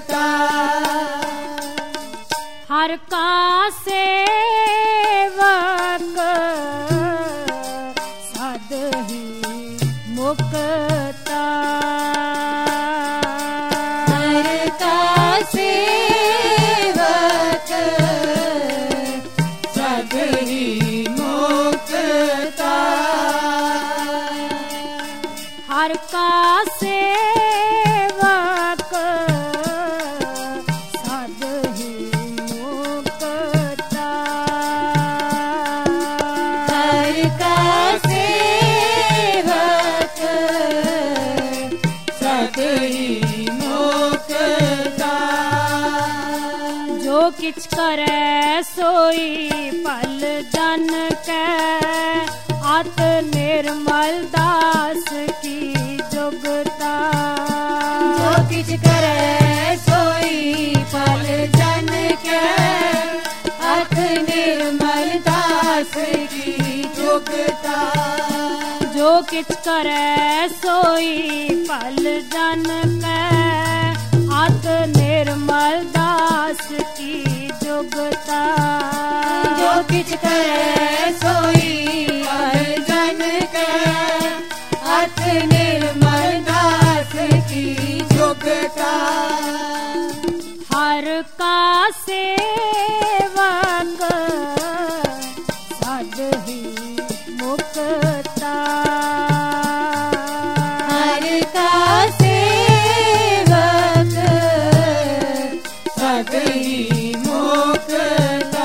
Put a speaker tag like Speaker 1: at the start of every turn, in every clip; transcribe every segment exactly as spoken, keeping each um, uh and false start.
Speaker 1: मुक्ता।
Speaker 2: हर का सेवक सद ही मुक्ता।
Speaker 1: हर का सेवक सद ही मुक्ता।
Speaker 2: हर का सेवक सद ही मुक्ता।
Speaker 1: हर का सेवक सद ही मुक्ता।
Speaker 2: जो किछ करे सोई पल जन कै अत निर्मल दास की जुगता।
Speaker 1: जो किछ करे सोई पल जन के अथ निर्मल दास की जुगता।
Speaker 2: जो किछ करे सोई पल जन कै अत निर्मल दास की जुगता।
Speaker 1: जो किछ करे सोई पल जन के अथ निर्मल दास की जुगता।
Speaker 2: हर का सेवक सद ही मुक्ता।
Speaker 1: हर का सेवक सद ही मुक्ता।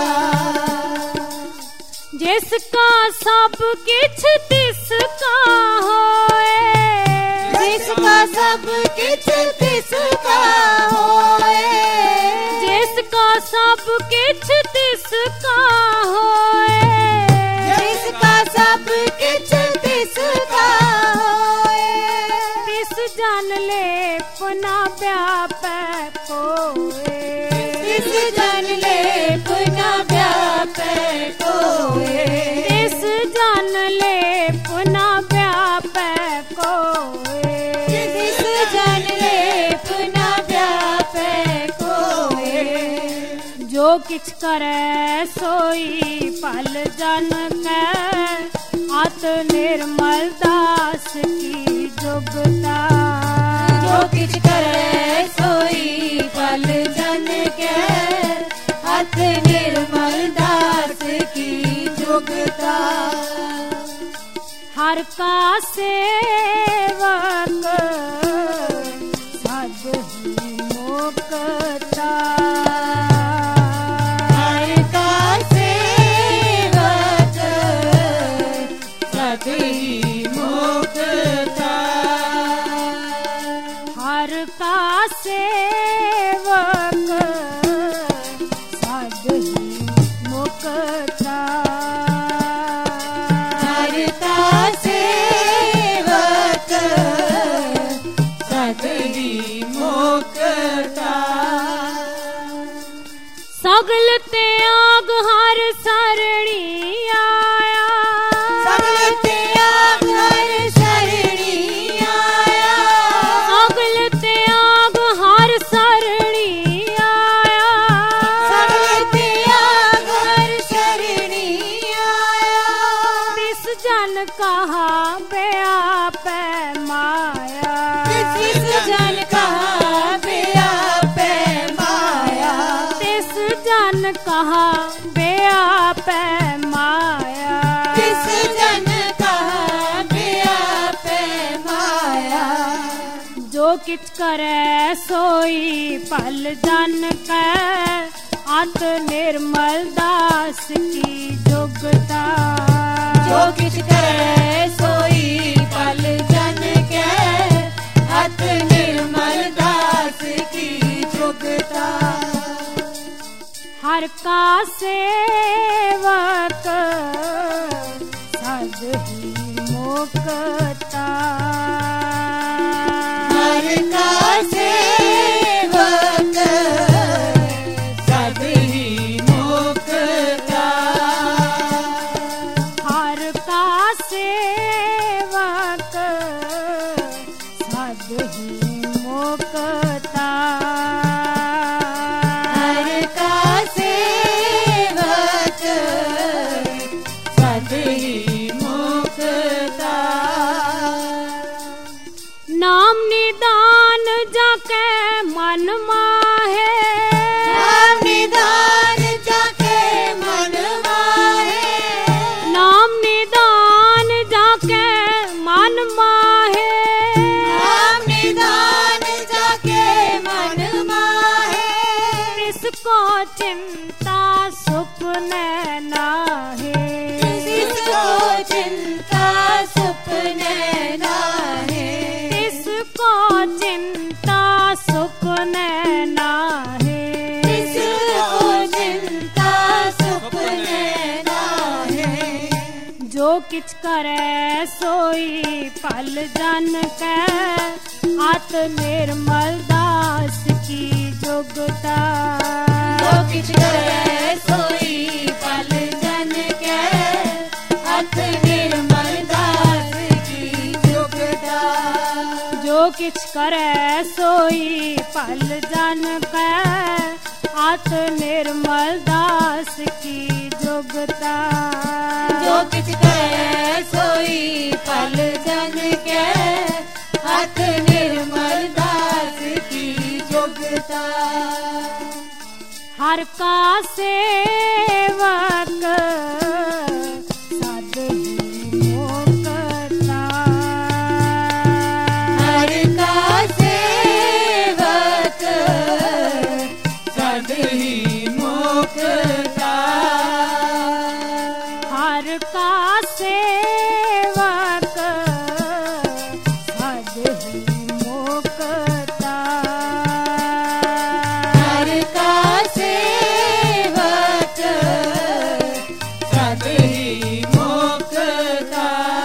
Speaker 2: जिसका सब किछ तिसका होए।
Speaker 1: जिसका सब किछ तिसका होए।
Speaker 2: जिसका सब किछ तिसका होए।
Speaker 1: जिसका सब किछ तिसका होए।
Speaker 2: तिस जन ले पुना व्यापै कोए।
Speaker 1: तिस जन ले पुना व्यापै कोए।
Speaker 2: तिस जन ले पुना व्यापै कोए।
Speaker 1: तिस जन ले पुना व्यापै कोए।
Speaker 2: जो किछ करे सोई पल जन कै अत निर्मल दास की जुगता।
Speaker 1: जो किछ करे सोई पल जन के अथ निर्मल दास की जुगता।
Speaker 2: हर का सेवक सद ही मुक्ता।
Speaker 1: हर का सेवक सद ही मुक्ता।
Speaker 2: हर का सेवक सद ही मुक्ता।
Speaker 1: हर का सेवक सद ही मुक्ता।
Speaker 2: सगल त्याग हर सरणी आया।
Speaker 1: सगल त्याग हर सरणी आया।
Speaker 2: सगल त्याग हर सरणी आया।
Speaker 1: सगल त्याग हर सरणी आया।
Speaker 2: तिस जन कहा व्यापै माया।
Speaker 1: तिस जन कहा व्यापै माया।
Speaker 2: तिस जन कहा व्यापै माया।
Speaker 1: तिस जन कहा व्यापै माया।
Speaker 2: जो किछ करे सोई पल जन कै अत निर्मल दास की जुगता।
Speaker 1: जो किछ करे सोई पल जन के अथ निर्मल दास की जुगता।
Speaker 2: हर का सेवक सद ही मुक्ता।
Speaker 1: हर का सेवक सद ही मुक्ता।
Speaker 2: हर का सेवक सद ही मुक्ता। करे सोई पल जन कै आत निर्मल दास की जोगता।
Speaker 1: जो किछ करे सोई पल जन कै आत निर्मल दास की जोगता।
Speaker 2: जो किछ करे सोई पल जन कै आत निर्मल दास की जोगता।
Speaker 1: जो किछ करे सोई पल जन कै आत निर्मल दास की जोगता।
Speaker 2: हर का सेवक सद ही मोकता।
Speaker 1: हर का सेवक सद ही मोकता।
Speaker 2: हर का सेवक सद ही मोकता।
Speaker 1: हर का सेवक सद ही मोकता।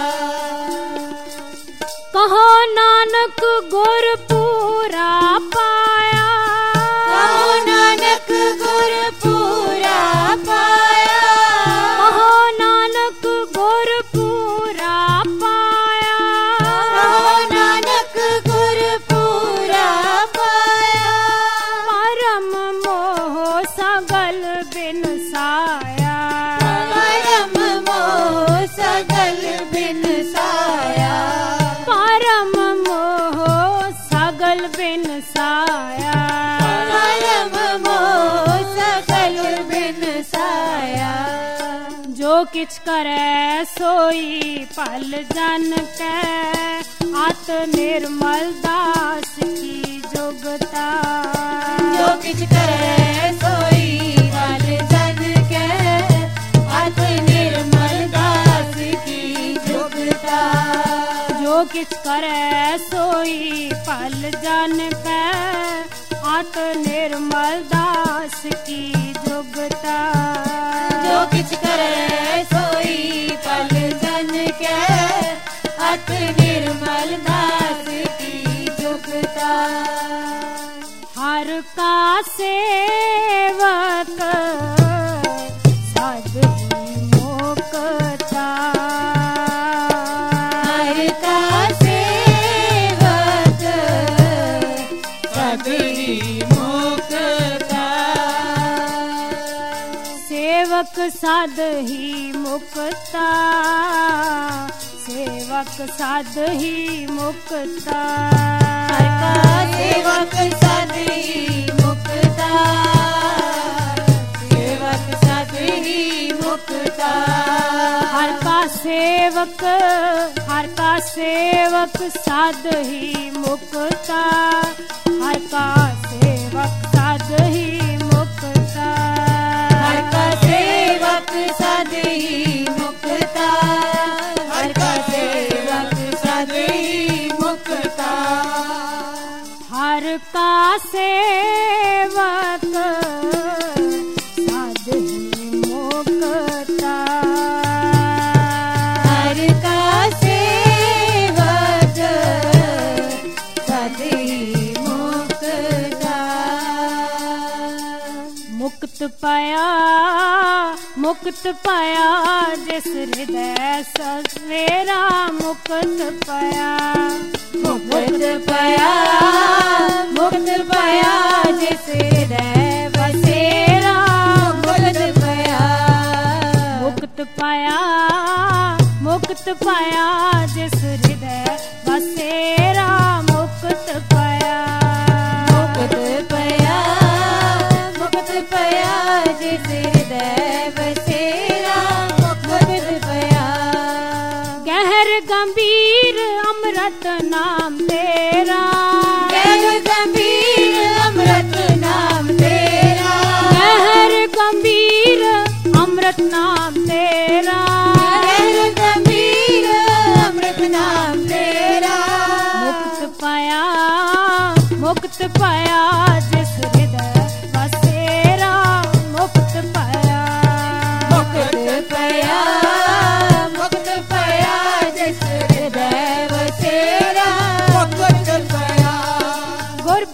Speaker 2: कहो नानक गुर पूरा पाया।
Speaker 1: कहो नानक गुर पूरा पाया।
Speaker 2: कहो नानक गुर पूरा पाया।
Speaker 1: कहो नानक गुर पूरा पाया।
Speaker 2: परम मोह सगल बिन साया।
Speaker 1: परम मोह सगल बिन साया।
Speaker 2: परम मोह सगल बिन साया।
Speaker 1: परम मोह सगल बिन साया।
Speaker 2: जो किछ करे सोई पल जन कै आत निर्मल दास की जोगता।
Speaker 1: जो किछ करे सोई पल जन कै आत निर्मल दास की जोगता।
Speaker 2: जो किछ करे सोई पल जन कै आत निर्मल दास की जोगता।
Speaker 1: जो किछ करे सोई पल जन कै आत निर्मल दास की जोगता।
Speaker 2: हर का सेवक सद ही मोकता।
Speaker 1: हर का सेवक सद ही मोकता।
Speaker 2: सेवक सद ही मुक्ता। सेवक सद ही मुक्ता।
Speaker 1: हर का सेवक सद ही मुक्ता। सेवक सद ही मुक्ता।
Speaker 2: हर का सेवक हर का सेवक सद ही मुक्ता। हर का सेवक सद ही मुक्ता।
Speaker 1: हर का सेवक सद ही मुक्ता। हर का सेवक सद ही मुक्ता।
Speaker 2: हर का सेवक सद ही मुक्ता।
Speaker 1: हर का सेवक सद ही मुक्ता।
Speaker 2: मुक्त पाया मुक्त पाया जिस हृदय सवेरा मुक्त पाया।
Speaker 1: मुक्त पाया मुक्त पाया जिस हृदय बसेरा मुक्त पाया।
Speaker 2: मुक्त पाया मुक्त पाया जिस हृदय बसेरा मुक्त पाया।
Speaker 1: मुक्त पाया मुक्त पाया जिस हृदय बसेरा मुक्त पाया।
Speaker 2: गहर गंभीर अमृत नाम तेरा।
Speaker 1: गहर गंभीर अमृत नाम तेरा।
Speaker 2: गहर गंभीर अमृत नाम तेरा।
Speaker 1: गहर गंभीर अमृत नाम तेरा।
Speaker 2: मुक्त पाया मुक्त पाया जिस हृदय बसेरा मुक्त पाया।
Speaker 1: मुक्त पाया मुक्त पाया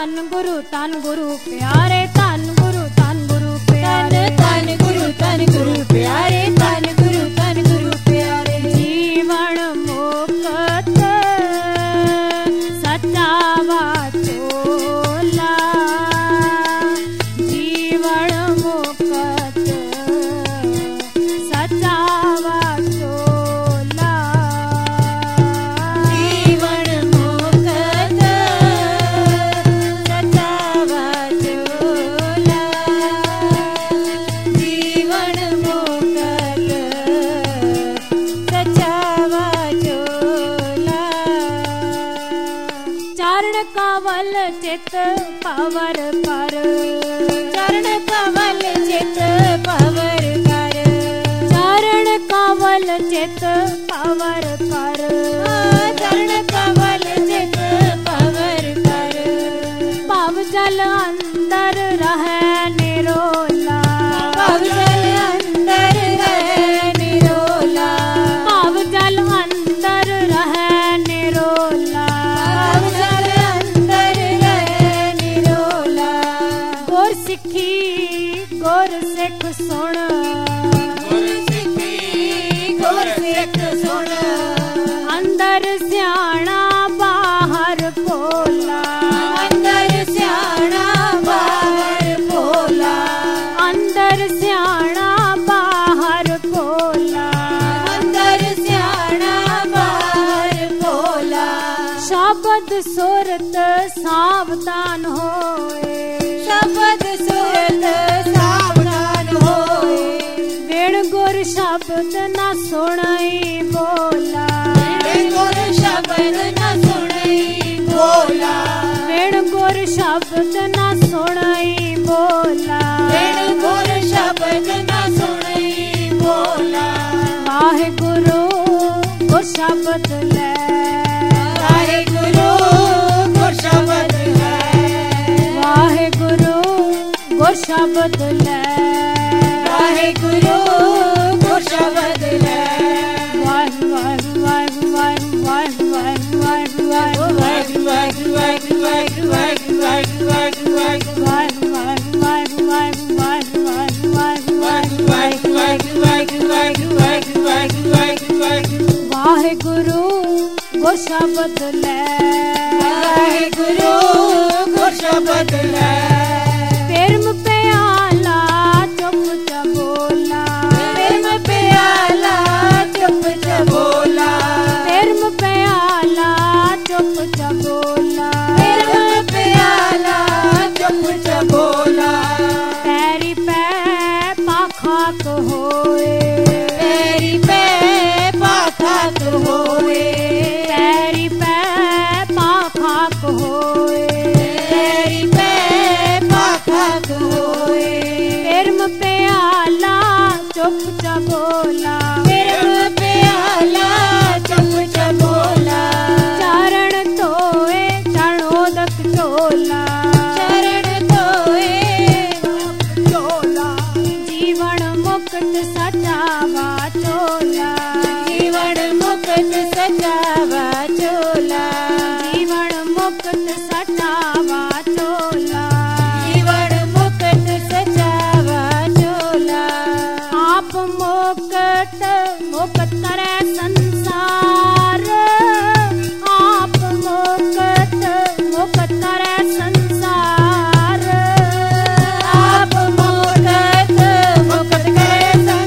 Speaker 2: ਧੰਨ ਗੁਰੂ ਧੰਨ ਗੁਰੂ ਪਿਆਰੇ ਧੰਨ ਗੁਰੂ ਧੰਨ ਗੁਰੂ ਪਿਆਰੇ
Speaker 1: ਧੰਨ ਗੁਰੂ ਧੰਨ ਗੁਰੂ ਪਿਆਰੇ ਧੰਨ ਗੁਰੂ ਧੰਨ ਗੁਰੂ ਪਿਆਰੇ
Speaker 2: ਜੀਵਨ ਮੁਕਤ ਸੱਚਾ ਵਾਚੋਲਾ ਜੀਵਨ ਮੁਕਤ ਸੱਚਾ ਵਾਚੋਲਾ
Speaker 1: ਜੀਵਨ ਮੁਕਤ ਸੱਚਾ ਵਾਚੋਲਾ ਜੀਵਨ ਮੁਕਤ ਸੱਚਾ ਵਾਚੋਲਾ
Speaker 2: ਚਰਨ ਕਵਲ ਚਿਤ ਪਵਰ ਪਰ
Speaker 1: ਚਰਨ ਕਮਲ ਚਿਤ ਪਵਰ ਕਰ
Speaker 2: ਚਰਨ ਕਵਲ ਚਿਤ ਪਵਰ ਪਰ
Speaker 1: ਚਰਨ ਕਮਲ ਚਿਤ ਪਵਰ ਕਰ
Speaker 2: ਭਵ ਜਲ ਅੰਦਰ ਰਹਿ ਨਿਰੋਲਾ
Speaker 1: ਭਵ ਜਲ ਅੰਦਰ ਰਹਿ ਨਿਰੋਲਾ
Speaker 2: ਭਵ ਜਲ ਅੰਦਰ ਰਹਿ ਨਿਰੋਲਾ
Speaker 1: ਭਵ ਜਲ ਅੰਦਰ ਰਹਿ ਨਿਰੋਲਾ
Speaker 2: ਗੁਰ ਸਿੱਖੀ ਗੁਰ ਸਿੱਖ ਸੁਣ
Speaker 1: ਗੁਰ ਸਿੱਖੀ ਗੁਰ ਸਿੱਖ ਸੁਣ
Speaker 2: ਅੰਦਰ ਸਿਆਣਾ ਬਾਹਰ ਭੋਲਾ
Speaker 1: ਅੰਦਰ ਸਿਆਣਾ ਬਾਹਰ ਭੋਲਾ
Speaker 2: ਅੰਦਰ ਸਿਆਣਾ ਬਾਹਰ ਭੋਲਾ
Speaker 1: ਅੰਦਰ ਸਿਆਣਾ ਬਾਹਰ ਭੋਲਾ
Speaker 2: ਸ਼ਬਦ ਸੁਰਤ ਸਾਵਧਾਨ ਹੋਏ
Speaker 1: ਸ਼ਬਦ ਸੁਰਤ ਸਾਵਧਾਨ ਹੋਏ
Speaker 2: ਵਿਣ ਗੁਰ ਸ਼ਬਦ ਨਾ ਸੁਣਈ ਬੋਲਾ
Speaker 1: ਗੁਰ ਸ਼ਬਦ ਨਾ ਸੁਣਈ ਬੋਲਾ
Speaker 2: ਵਿਣ ਗੁਰ ਸ਼ਬਦ ਨਾ ਸੁਣਈ ਬੋਲਾ
Speaker 1: ਗੁਰ ਸ਼ਬਦ ਨਾ ਸੁਣਈ ਬੋਲਾ
Speaker 2: ਵਾਹਿਗੁਰੂ ਗੁਰ ਸ਼ਬਦ ਲੈ
Speaker 1: ਵਾਹਿਗੁਰੂ ਗੁਰ ਸ਼ਬਦ ਹੈ
Speaker 2: ਵਾਹਿਗੁਰੂ ਗੁਰ ਸ਼ਬਦ ਲੈ
Speaker 1: ਵਾਹਿਗੁਰੂ ਗੁਰ ਸ਼ਬਦ ਹੈ
Speaker 2: ਵਾਹਿ ਵਾਹਿ ਵਾਹਿ ਵਾਹਿ ਵਾਹਿ ਵਾਹਿ ਵਾਹਿ ਵਾਹਿ
Speaker 1: ਵਾਹਿਗੁਰੂ ਵਾਹਿਗੁਰੂ ਵਾਹਿਗੁਰੂ ਵਾਹਿਗੁਰੂ ਵਾਹਿਗੁਰੂ ਵਾਹਿਗੁਰੂ
Speaker 2: ਵਾਹਿਗੁਰੂ ਗੁਰ ਸ਼ਬਦ ਲੈ
Speaker 1: ਵਾਹਿਗੁਰੂ ਗੁਰ ਸ਼ਬਦ ਲੈ
Speaker 2: ਪਰਮ ਪਿਆਲਾ ਚੁੱਪ ਚਬੋਲਾ
Speaker 1: ਪਰਮ ਪਿਆਲਾ ਚੁੱਪ ਚਬੋਲਾ
Speaker 2: ਪਰਮ ਪਿਆਲਾ ਚੁੱਪ ਚਬੋਲਾ
Speaker 1: ਪਰਮ ਪਿਆਲਾ ਚੁੱਪ ਚਬੋਲਾ
Speaker 2: ਪੈਰੀ ਪੈ ਪਾਖਾਕ ਹੋਏ
Speaker 1: ਤੇਰੀ ਪੈ ਪਾਖਾਕ ਹੋਏ
Speaker 2: ਪੈਰੀ ਪੈ ਪਾਖਾਕ ਹੋਏ
Speaker 1: ਤੇਰੀ ਪੈ ਪਾਖਾਕ ਹੋਏ
Speaker 2: ਪਰਮ ਪਿਆਲਾ ਚੁੱਪ ਚਬੋਲਾ
Speaker 1: ਪਰਮ ਪਿਆਲਾ ਚੁੱਪ ਚਬੋਲਾ
Speaker 2: ਚਰਨ ਧੋਏ ਚਰਣੋਦਕ ਢੋਲਾ
Speaker 1: ਚਰਨ ਧੋਏ ਢੋਲਾ
Speaker 2: ਜੀਵਨ ਮੁਕਤ ਸਚਾ ਵਾਚੋਲਾ
Speaker 1: ਜੀਵਨ ਮੁਕਤ ਸਚਾ ਵਾਚੋਲਾ
Speaker 2: ਜੀਵਨ ਮੁਕਤ ਸਚਾ ਵਾਚੋਲਾ
Speaker 1: ਜੀਵਨ ਮੁਕਤ ਸਚਾ ਵਾਚੋਲਾ
Speaker 2: ਆਪ ਮੁਕਤ ਮੁਕਤ ਕਰੈ ਸੰਸਾਰ ਆਪ ਮੁਕਤ ਮੁਕਤ ਕਰੈ ਸੰਸਾਰ
Speaker 1: ਆਪ ਮੁਕਤ ਮੁਕਤ ਕਰੇ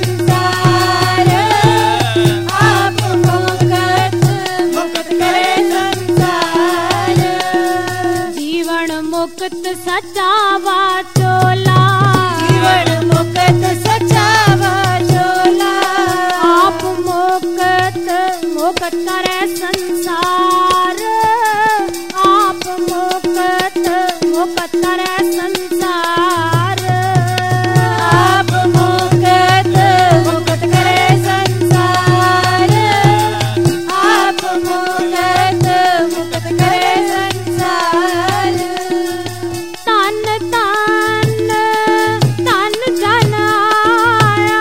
Speaker 1: ਸੰਸਾਰ ਆਪ ਮੁਕਤ ਮੁਕਤ ਕਰੇ ਸੰਸਾਰ
Speaker 2: ਜੀਵਨ ਮੁਕਤ ਸਚਾ ਵਾਚੋਲਾ
Speaker 1: ਜੀਵਨ ਮੁਕਤ ਸਚਾ ਵਾਚੋਲਾ
Speaker 2: ਆਪ ਮੁਕਤ ਮੁਕਤ ਕਰੈ ਸੰਸਾਰ ਆਪ ਮੁਕਤ ਮੁਕਤ ਕਰੈ ਸੰਸਾਰ
Speaker 1: ਆਪ ਮੁਕਤ ਮੁਕਤ ਕਰੇ ਸੰਸਾਰ ਆਪ ਮੁਕਤ ਮੁਕਤ ਕਰੇ ਸੰਸਾਰ
Speaker 2: ਤਨ ਤਨ ਤਨ ਜਨ ਆਇਆ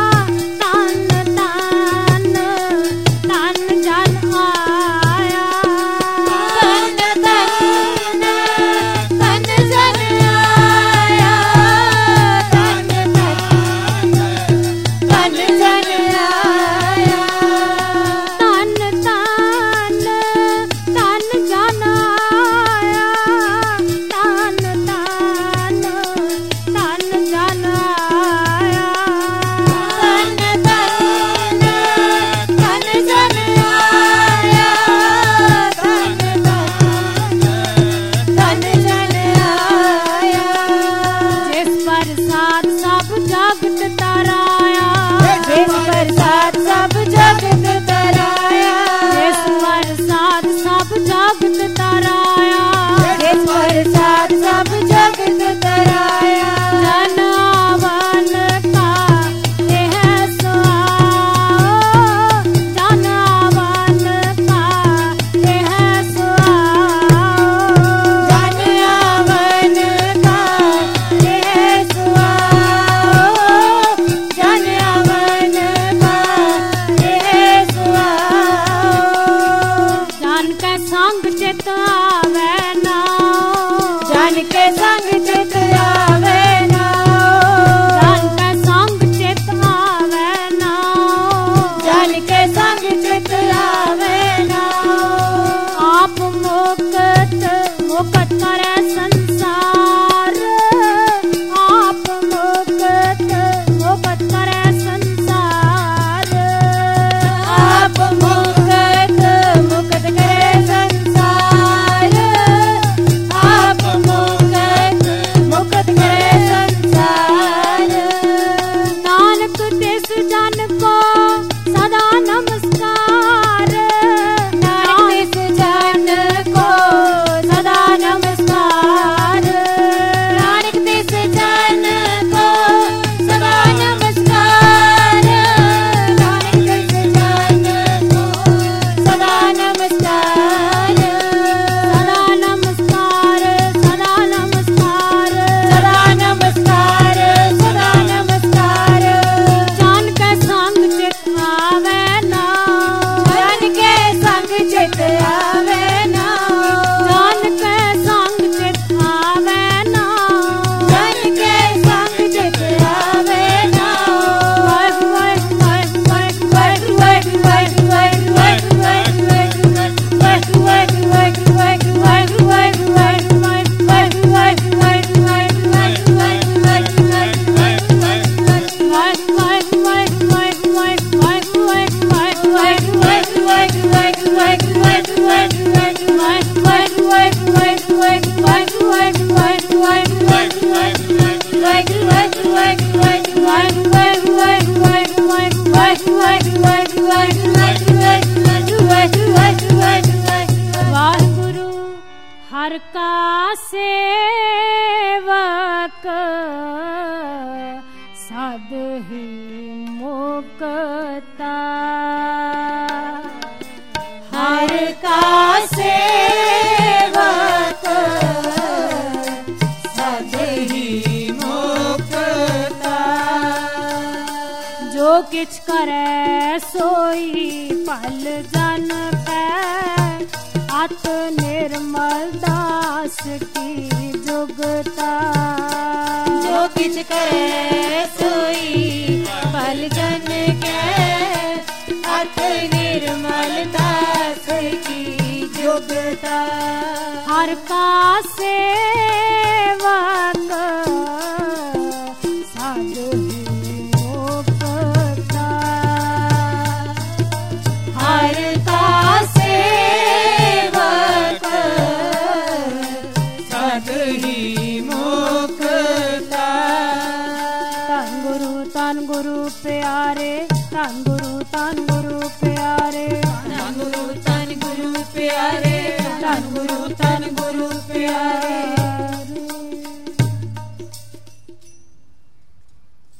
Speaker 2: ਤਨ ਤਨ ਤਨ ਜਨ ਆਇਆ
Speaker 1: ਤਨ ਤਨ के संग चित आवे ना,
Speaker 2: जन के संग चित आवे ना,
Speaker 1: जन के संग चित आवे ना।
Speaker 2: आप मुक्त मुक्त करे संसार, आप मुक्त मुक्त करे संसार,
Speaker 1: आप मुक्त मुक्त करे संसार, आप मुक्त मुक्त करे संसार।
Speaker 2: नानक तिस जन को सदा नमस्कार,
Speaker 1: नानक तिस जन को सदा नमस्कार, नानक तिस जन को सदा नमस्कार, नानक तिस जन को सदा नमस्कार,
Speaker 2: सदा नमस्कार, सदा नमस्कार,
Speaker 1: सदा नमस्कार, सदा नमस्कार।
Speaker 2: जन के संग चित आवे ना,
Speaker 1: जन के संग चित आवे ना,
Speaker 2: जन के संग चित आवे ना,
Speaker 1: जन के संग चित आवे ना।
Speaker 2: वाहिगुरू वाहिगुरू वाहिगुरू
Speaker 1: वाहिगुरू वाहिगुरू वाहिगुरू वाहिगुरू वाहिगुरू वाहिगुरू वाहिगुरू वाहिगुरू वाहिगुरू वाहिगुरू वाहिगुरू वाहिगुरू वाहिगुरू
Speaker 2: वाहिगुरु हर का सेवक सद ही मुक्ता,
Speaker 1: हर का सेवक सद ही मुक्ता।
Speaker 2: जो किछ करे सोई पल जन पै, अत निर्मल दास की जुगता।
Speaker 1: जो किछ करे सोई पल जन के, अत निर्मल दास की जुगता।
Speaker 2: हर का सेवक सद ही मुक्ता,
Speaker 1: हर का सेवक सद ही मुक्ता।
Speaker 2: धन गुरु धन गुरु प्यारे, धन गुरु धन गुरु